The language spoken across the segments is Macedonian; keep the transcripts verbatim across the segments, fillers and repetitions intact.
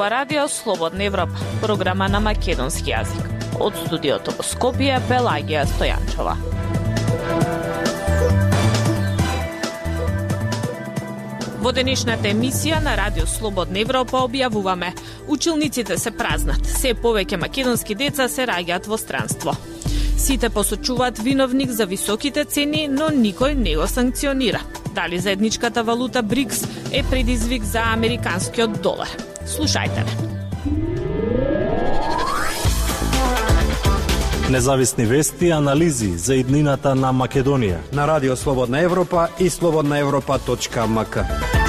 ова радио Слободна Европа, програма на македонски јазик. Од студиото во Скопје, Пелагија Стојанчова. Во денешната емисија на Радио Слободна Европа објавуваме: училниците се празнат, се повеќе македонски деца се раѓаат во странство. Сите посочуваат виновник за високите цени, но никој не го санкционира. Дали заедничката валута БРИКС е предизвик за американскиот долар? Слушајте ме. Независни вести и анализи за иднината на Македонија на Радио Слободна Европа и слободна европа точка ем ка.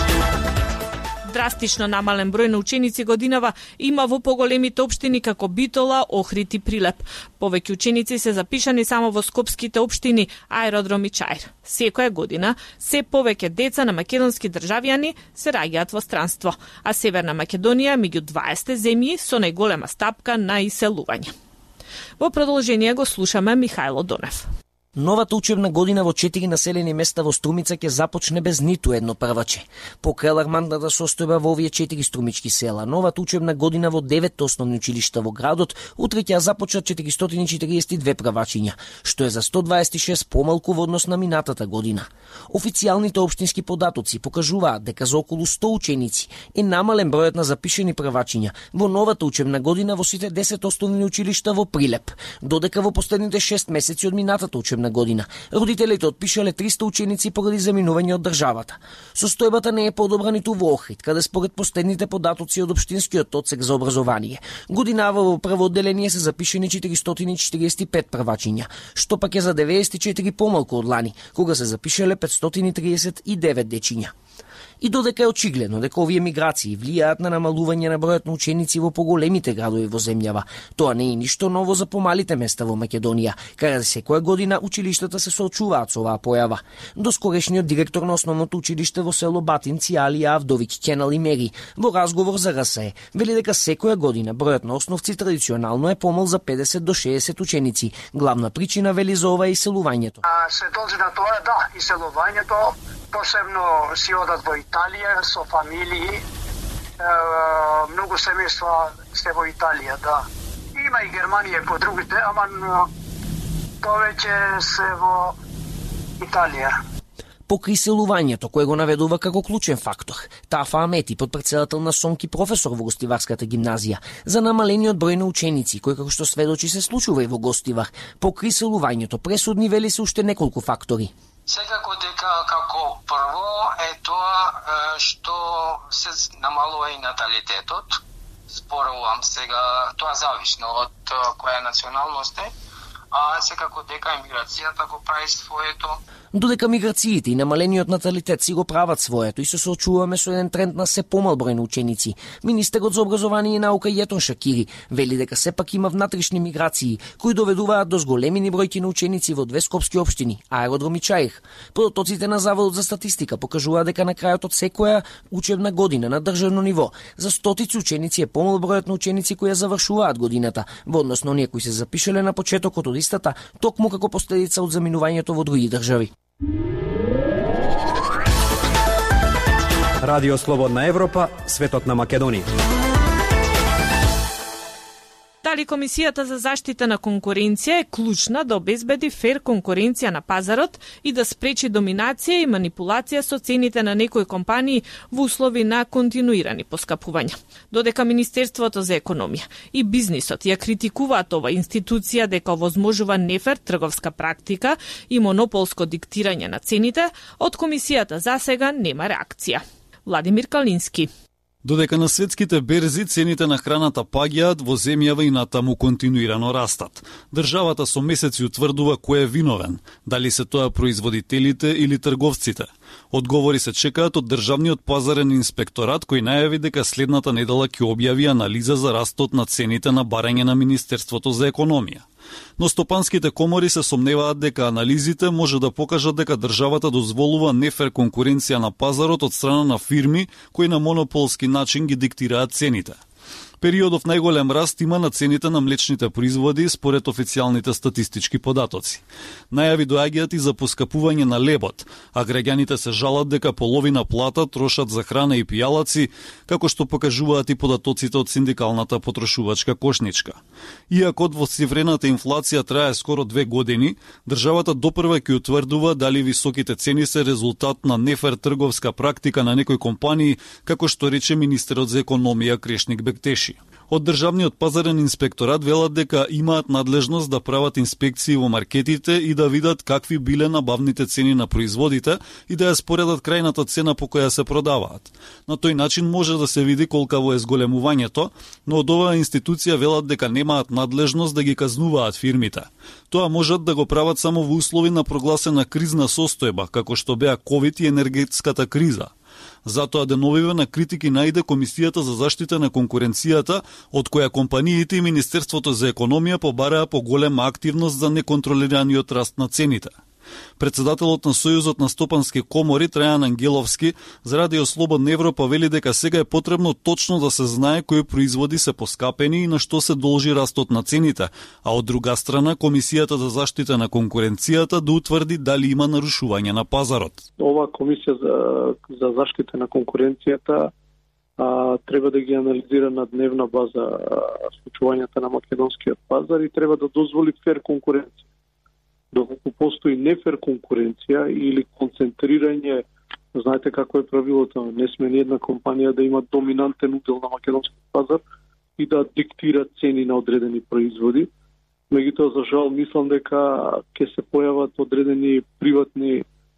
Драстично намален број на ученици годинава има во поголемите општини како Битола, Охрид и Прилеп. Повеќе ученици се запишани само во скопските општини Аеродром и Чаир. Секоја година се повеќе деца на македонски државјани се раѓаат во странство, а Северна Македонија меѓу дваесет земји со најголема стапка на иселување. Во продолжение го слушаме Михајло Донев. Новата учебна година во четири населени места во Струмица ќе започне без ниту едно прваче. Покрај алармантната состојба во овие четири струмички села, новата учебна година во девет основни училишта во градот утре ќе започнат четиристотини и четириесет и две првачиња, што е за сто дваесет и шест помалку во однос на минатата година. Официјалните општински податоци покажуваат дека за околу сто ученици е намален бројот на запишени првачиња во новата учебна година во сите десет основни училишта во Прилеп, додека во последните шест месеци од минатата учебна година родителите отпишале триста ученици поради заминување од државата. Состојбата не е подобра ниту во Охрид, каде според последните податоци од општинскиот одсек за образование, годинава во прво одделение се запишени четиристотини и четириесет и пет првачиња, што пак е за деветдесет и четири помалку од лани, кога се запишале петстотини и триесет и девет дечиња. И додека е очигледно дека овие миграции влијаат на намалување на бројот на ученици во поголемите градови во земјава, тоа не е ништо ново за помалите места во Македонија, каде секоја година училиштата се соочуваат со оваа појава. Доскорешниот директор на основното училиште во село Батинци, Алија Авдовиќ Кенал и Мери, во разговор за РСЕ, вели дека секоја година бројот на основци традиционално е помал за педесет до шеесет ученици. Главна причина, вели, за ова е иселувањето. А се должи на тоа, да, иселувањето, посебно си одат во Италија со фамилии, е, многу семејства се во Италија, да. Има и Германија по другите, ама повеќе се во Италија. Покрај иселувањето, кое го наведува како клучен фактор, Тафа Амети, подпредседател на СОНК и професор во Гостиварската гимназија, за намалениот број на ученици, кој како што сведочи се случува и во Гостивар. Покрај иселувањето, пресудни вели се уште неколку фактори. Секако дека како прво е тоа што се намалува и наталитетот. Зборувам сега, тоа зависно од која националност е, а секако дека емиграцијата го прави своето. Додека миграциите и намалениот наталитет си го прават своето и се соочуваме со еден тренд на се помал број на ученици, министерот за образование и наука Јетон Шакири вели дека сепак има внатрешни миграции кои доведуваат до зголемени бројки на ученици во две скопски општини, Аеродром и Чаир. Податоците на Заводот за статистика покажуваат дека на крајот од секоја учебна година на државно ниво за стотици ученици е помал бројот на ученици кои ја завршуваат годината во однос на оние кои се запишале на почетокот од истата, токму како последица од заминувањето во други држави. Радио Слободна Европа, светот на Македонија. Дали Комисијата за заштита на конкуренција е клучна да обезбеди фер конкуренција на пазарот и да спречи доминација и манипулација со цените на некои компании во услови на континуирани поскапувања. Додека Министерството за економија и бизнисот ја критикуваат ова институција дека овозможува нефер трговска практика и монополско диктирање на цените, од Комисијата засега нема реакција. Владимир Калински. Додека на светските берзи цените на храната паѓаат, во земјава и натаму континуирано растат. Државата со месеци утврдува кој е виновен, дали се тоа производителите или трговците. Одговори се чекаат од Државниот пазарен инспекторат, кој најави дека следната недела ќе објави анализа за растот на цените на барање на Министерството за економија. Но стопанските комори се сомневаат дека анализите може да покажат дека државата дозволува нефер конкуренција на пазарот од страна на фирми кои на монополски начин ги диктираат цените. Периодов најголем раст има на цените на млечните производи според официјалните статистички податоци. Најави доаѓаат и за поскапување на лебот, а граѓаните се жалат дека половина плата трошат за храна и пијалаци, како што покажуваат и податоците од синдикалната потрошувачка кошничка. Иако двоцифрената инфлација трае скоро две години, државата допрва ќе утврдува дали високите цени се резултат на нефер трговска практика на некои компании, како што рече министерот за економија Крешник Бектеши. Од Државниот пазарен инспекторат велат дека имаат надлежност да прават инспекции во маркетите и да видат какви биле набавните цени на производите и да ја споредат крајната цена по која се продаваат. На тој начин може да се види колкаво е зголемувањето, но од оваа институција велат дека немаат надлежност да ги казнуваат фирмите. Тоа можат да го прават само во услови на прогласена кризна состојба, како што беа ковид и енергетската криза. Затоа деновиве на критики најде Комисијата за заштита на конкуренцијата, од која компаниите и Министерството за економија побараа поголема активност за неконтролираниот раст на цените. Председателот на Сојузот на стопански комори Трајан Ангеловски за Радио Слободна Европа вели дека сега е потребно точно да се знае кои производи се поскапени и на што се должи растот на цените, а од друга страна Комисијата за заштита на конкуренцијата да утврди дали има нарушување на пазарот. Ова Комисија за, за заштита на конкуренцијата а, треба да ги анализира на дневна база случувањата на македонскиот пазар и треба да дозволи фер конкуренција. Доколку постои нефер конкуренција или концентрирање, знаете како е правилото, не сме ни една компанија да има доминантен удел на македонскиот пазар и да диктира цени на одредени производи. Меѓутоа, за жал, мислам дека ќе се појават одредени приватни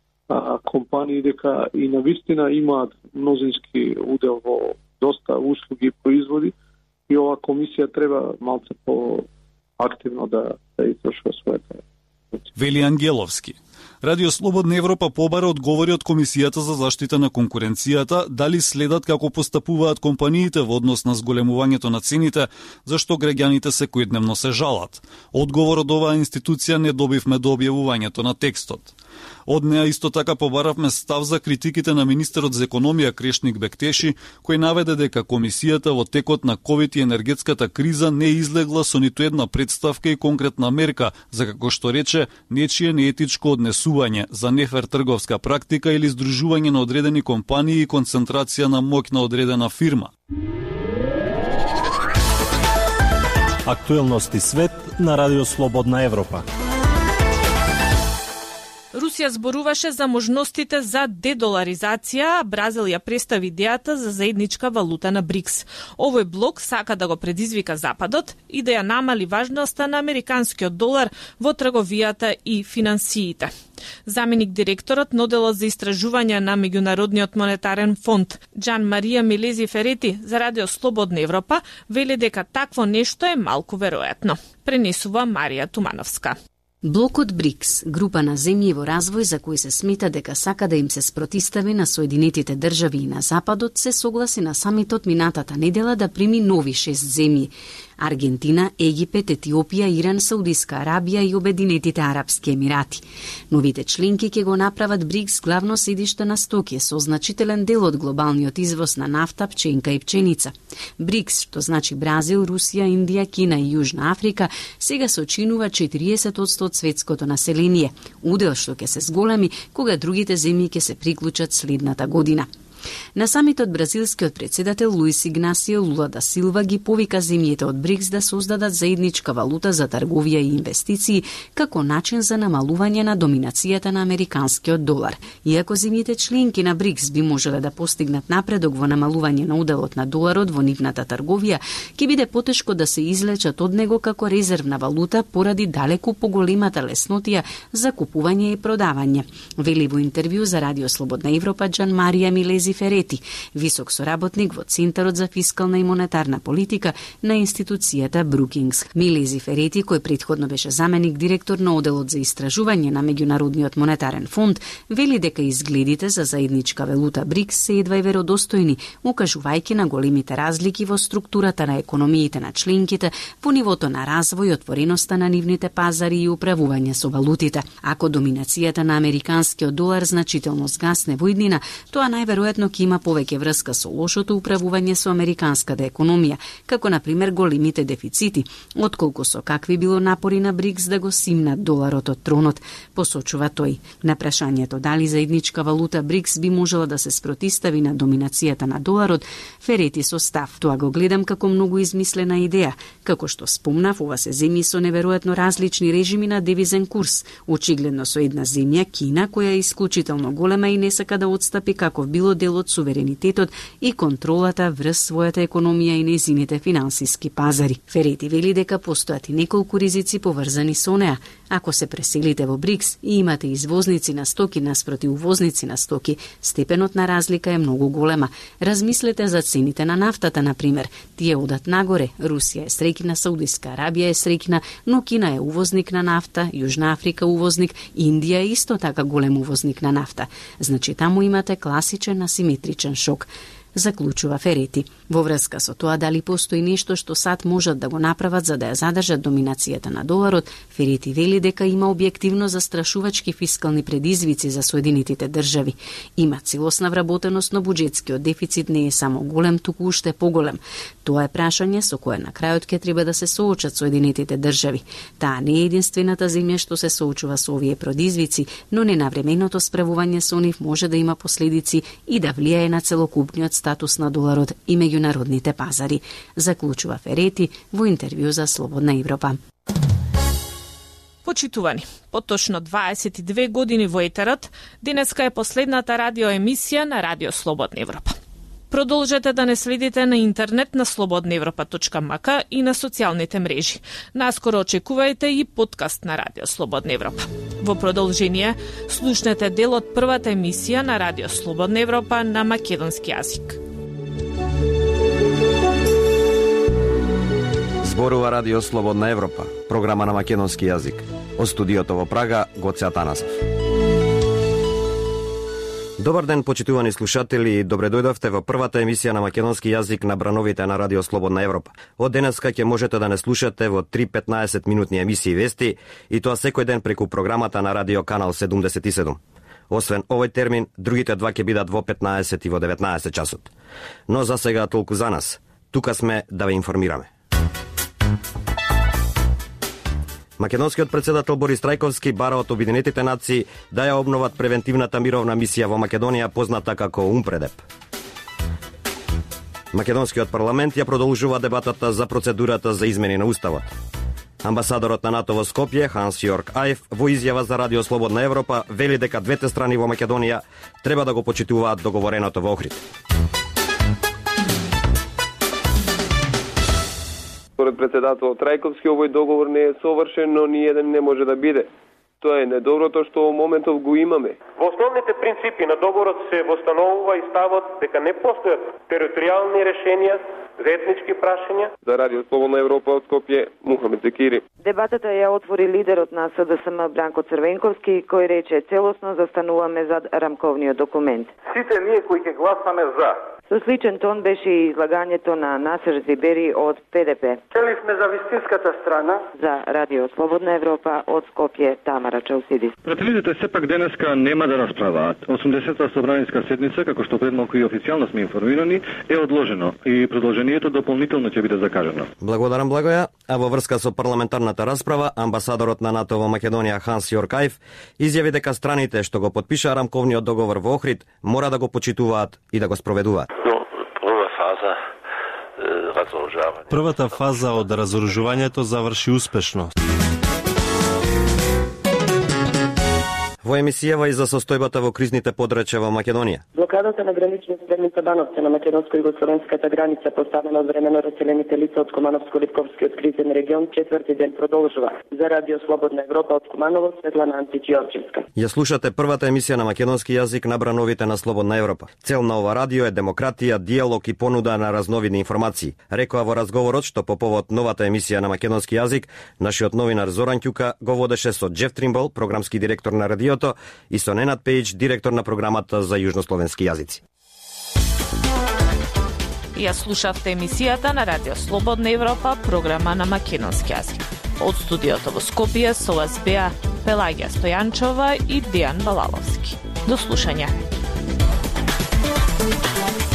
а, компании дека и навистина имаат мнозински удел во доста услуги и производи и ова комисија треба малце по-активно да, да извршува својата. Вели Ангеловски. Радио Слободна Европа побара одговори од Комисијата за заштита на конкуренцијата дали следат како постапуваат компаниите во однос на зголемувањето на цените, зашто граѓаните секојдневно се жалат. Одговор од оваа институција не добивме до објавувањето на текстот. Од неа исто така побаравме став за критиките на министерот за економија Крешник Бектеши, кој наведе дека комисијата во текот на ковид и енергетската криза не излегла со ниту една представка и конкретна мерка за, како што рече, нечие неетичко однесување, за нефер трговска практика или здружување на одредени компании и концентрација на моќ на одредена фирма. Актуелности свет на Радио Слободна Европа. Русија зборуваше за можностите за дедоларизација, а Бразил ја представи идејата за заедничка валута на БРИКС. Овој блок сака да го предизвика Западот и да ја намали важноста на американскиот долар во трговијата и финансиите. Заменик директорот на Оделот за истражување на Меѓународниот монетарен фонд Џан Марија Милези Ферети за Радио Слободна Европа вели дека такво нешто е малку веројатно. Пренесува Марија Тумановска. Блокот БРИКС, група на земји во развој за кои се смета дека сака да им се спротистави на Соединетите држави и на Западот, се согласи на самитот минатата недела да прими нови шест земји: Аргентина, Египет, Етиопија, Иран, Саудиска Арабија и Обединетите Арапски Емирати. Новите членки ќе го направат БРИКС главно седиште на стоки со значителен дел од глобалниот извоз на нафта, пченка и пченица. БРИКС, што значи Бразил, Русија, Индија, Кина и Јужна Африка, сега се очинува четириесет одсто од светското население, удел што ќе се зголеми кога другите земји ќе се приклучат следната година. На самитот бразилскиот председател Луис Игнасио Лула да Силва ги повика земјите од БРИКС да создадат заедничка валута за трговија и инвестиции како начин за намалување на доминацијата на американскиот долар. Иако земјите членки на БРИКС би можеле да постигнат напредок во намалување на уделот на доларот во нивната трговија, ќе биде потешко да се излечат од него како резервна валута поради далеку поголемата леснотија за купување и продавање. Вели во интервју за Радио Слободна Европа Џан Марија Милези Ферети, висок соработник во Центарот за фискална и монетарна политика на институцијата Брукингс. Милези Ферети, кој претходно беше заменик директор на Оделот за истражување на Меѓународниот монетарен фонд, вели дека изгледите за заедничка валута БРИКС се едва и веродостојни, укажувајќи на големите разлики во структурата на економиите на членките, по нивото на развој, отвореноста на нивните пазари и управување со валутите. Ако доминацијата на американскиот долар значително згасне во иднина, тоа најверојатно очигледно ќе има повеќе врска со лошото управување со американската економија, како на пример големите дефицити, отколку со какви било напори на БРИКС да го симнат доларот од тронот, посочува тој. На прашањето дали заедничка валута БРИКС би можела да се спротистави на доминацијата на доларот, Ферети со став: тоа го гледам како многу измислена идеја. Како што спомнав, ова се земји со неверојатно различни режими на девизен курс, очигледно со една земја, Кина, која е исклучително голема и не сака да отстапи каков било дел од суверенитетот и контролата врз својата економија и нејзините финансиски пазари. Ферети вели дека постојат и неколку ризици поврзани со неа. Ако се преселите во БРИКС и имате извозници на стоки наспроти увозници на стоки, степенот на разлика е многу голема. Размислете за цените на нафтата, на пример. Тие одат нагоре. Русија е среќна, Саудиска Арабија е среќна, но Кина е увозник на нафта, Јужна Африка увозник, Индија е исто така голем увозник на нафта. Значи таму имате класичен асиметричен шок, заклучува Ферети. Во врска со тоа дали постои нешто што САД можат да го направат за да ја задржат доминацијата на доларот, Ферети вели дека има објективно застрашувачки фискални предизвици за Соединетите држави. Има целосна вработеност, но буџетскиот дефицит не е само голем, туку уште поголем. Тоа е прашање со кое на крајот ќе треба да се соочат Соединетите држави. Таа не е единствената земја што се соочува со овие предизвици, но ненавременото справување со нив може да има последици и да влијае на целокупниот статус на доларот и меѓународните пазари, заклучува Ферети во интервју за Слободна Европа. Почитувани, поточно дваесет и две години во етерот, денеска е последната радиоемисија на Радио Слободна Европа. Продолжете да не следите на интернет на слободна европа точка ем ка и на социјалните мрежи. Наскоро очекувајте и подкаст на Радио Слободна Европа. Во продолжение, слушнете дел од првата емисија на Радио Слободна Европа на македонски јазик. Зборува Радио Слободна Европа, програма на македонски јазик. Од студиото во Прага, Гоце Атанасов. Добар ден, почитувани слушатели, добре дојдовте во првата емисија на македонски јазик на брановите на Радио Слободна Европа. Од денеска ќе можете да не слушате во три петнаесет минутни емисии вести, и тоа секој ден преку програмата на Радио Канал седумдесет и седум. Освен овој термин, другите два ќе бидат во петнаесет и во деветнаесет часот. Но за сега толку за нас. Тука сме да ве информираме. Македонскиот председател Борис Трајковски бара од Обединетите нации да ја обноват превентивната мировна мисија во Македонија, позната како УМПРЕДЕП. Македонскиот парламент ја продолжува дебатата за процедурата за измени на уставот. Амбасадорот на НАТО во Скопје, Ханс Јорг Ајф, во изјава за Радио Слободна Европа, вели дека двете страни во Македонија треба да го почитуваат договореното во Охрид. Според председателот Трајковски, овој договор не е совршен, но ни еден не може да биде. Тоа е недоброто што во моментов го имаме. Во основните принципи на договорот се востановува и ставот дека не постојат територијални решенија за етнички прашања. За Радио Слободна Европа од Скопје, Мухамед Зекири. Дебатата ја отвори лидерот на С Д С М Бранко Црвенковски, кој рече целосно застануваме зад рамковниот документ. Сите ние кои ќе гласаме за. Со сличен тон беше и излагањето на Насер Зибери од П Д П. Целивме за вистинската страна. За Радио Слободна Европа од Скопје, Тамара Чаусидис. Прателивите сепак денеска нема да расправаат. осумдесетата собраниска седница, како што пред малку и официјално сме информирани, е одложено и продолжението дополнително ќе биде закажано. Благодарам, Благоја. А во врска со парламентарната расправа, амбасадорот на НАТО во Македонија Ханс Јорг Ајф изјави дека страните што го потпиша рамковниот договор во Охрид мора да го почитуваат и да го спроведуваат. Првата фаза од разоружувањето заврши успешно. Во емисијава и за состојбата во кризните подрачја во Македонија. Блокадата на граничната седница Бановци на македонско-југословенската граница, поставена од времено раселените лица од Кумановско-Липковскиот кризен регион, четврти ден продолжува. За Радио Слободна Европа од Куманово, Светлана Антиќиорчевска. Ја слушате првата емисија на македонски јазик на брановите на Слободна Европа. Цел на ова радио е демократија, диалог и понуда на разновидни информации. Рекоа во разговорот што по повод новата емисија на македонски јазик, нашиот новинар Зоран Ќука го водеше со Джеф Тримбл, програмски директор на радиото, и со Ненад Пејич, директор на програмата за јужнословенски јазици. Ја слушавте емисијата на Радио Слободна Европа, програма на македонски јазик. Од студиото во Скопје со вас беа Пелагија Стојанчова и Дејан Балаловски. До слушање. Thank you.